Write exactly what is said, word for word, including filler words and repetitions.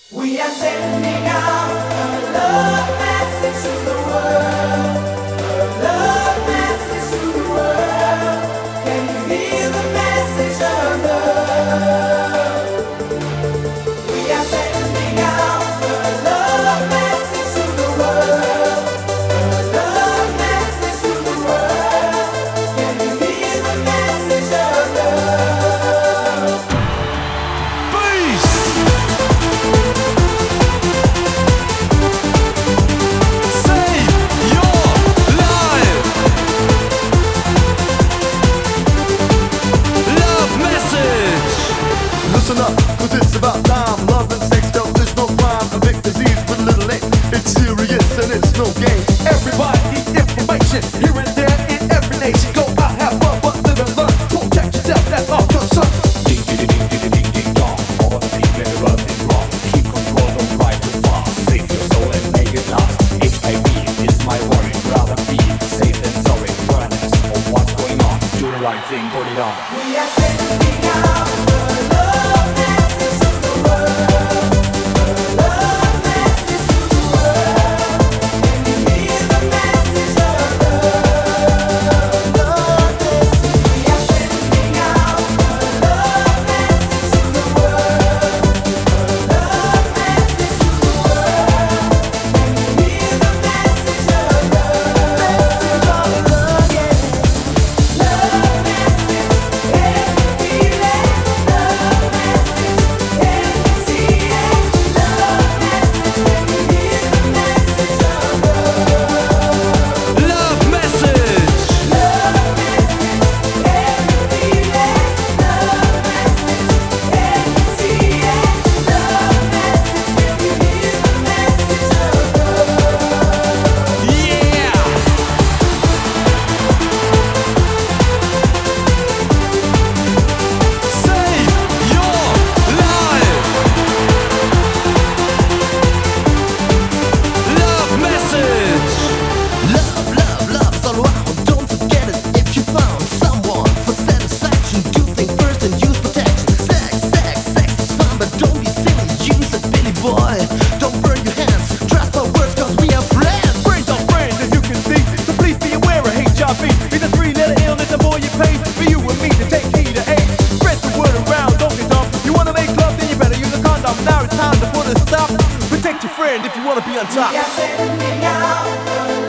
We are sending out a love message to the world. A love message to the world. Can you hear the message of love? We are sending out a love message to the world. A love message to the world. Can you hear the message of love? Peace! Listen up, cause it's about time. Love and sex, no, there's no crime. A big disease with little a. It's serious and it's no game. Everybody needs information here and there in every nation. Go out, have fun, but live and learn. Protect yourself, that's all concern. Ding ding ding ding ding ding dong. All of the people in the world is wrong. Keep control, don't drive too fast. Save your soul and make it last. H I V is my worry. Rather be safe than sorry. Awareness of what's going on. Do the right thing, put it on. We are sending out a love message to the world. A love message to the world. Can you hear the message of love? Love message. We are sending out a love message to the world. A love message to the world. Can you hear the message of love? Message of love, yeah. Love message. Can you feel it? Love message. Can you see it? Love message. Can you hear the message of love? Love message! Love message. Can you feel it? Love message. Can you see it? Love message. Can you hear the message of love? Yeah! Save your life! Love message! Love, love, love's all around. Don't forget it if you found someone for satisfaction. Do think first and use protection. Sex, sex, sex is fun, but don't be silly. Use it, Billy boy. Don't burn your hands. Trust my words, cause we are friends. Friends are friends, as you can see. So please be aware of H I V. It's a three-letter illness, the more you pay. For you and me to take heed of AIDS. Spread the word around, don't get dumb. You wanna make love, then you better use a condom. Now it's time to put a stop. Protect your friend if you wanna be on top. We are sending out a